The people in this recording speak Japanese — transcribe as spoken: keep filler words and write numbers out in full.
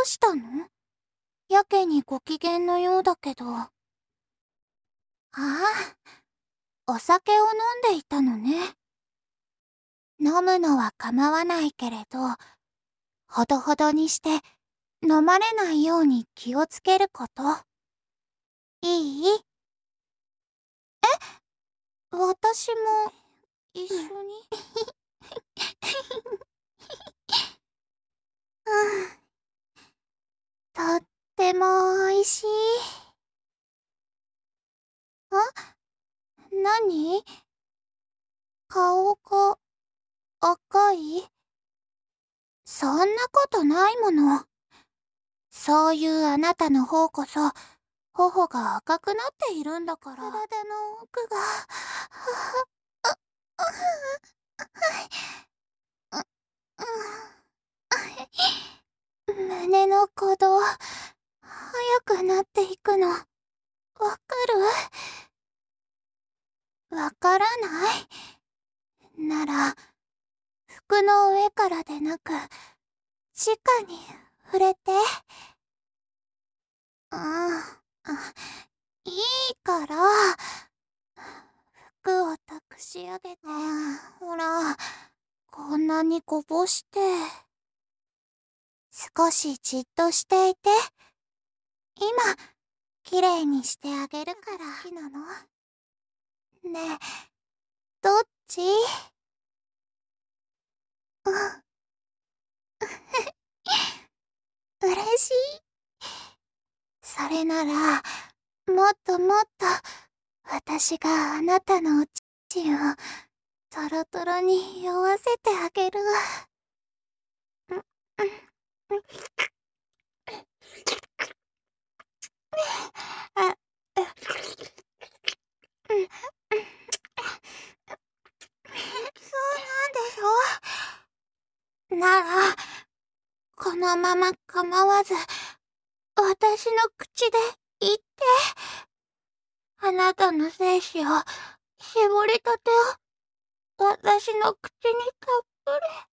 うしたの？やけにご機嫌のようだけど。ああ、お酒を飲んでいたのね。飲むのは構わないけれど、ほどほどにして飲まれないように気をつけること。いい？私も一緒に。うん、とっても美味しい。あ、何？顔が赤い？そんなことないもの。そういうあなたの方こそ、頬が赤くなっているんだから。体の奥が、胸の鼓動、速くなっていくの、わかる？わからない？なら、服の上からでなく、直に触れて。うん、あ、いいから、服を託し上げて。ほら、こんなにこぼして。少しじっとしていて。今、きれいにしてあげるから。好きなの？ねえ、どっち？うん。嬉しい。それなら、もっともっと、私があなたのお乳を、トロトロに酔わせてあげる。うん、うん、うん。あ、う、うん、うん。そうなんでしょ？なら、このまま構わず、私の口で言って。あなたの精子を、絞りたてを、私の口にたっぷり。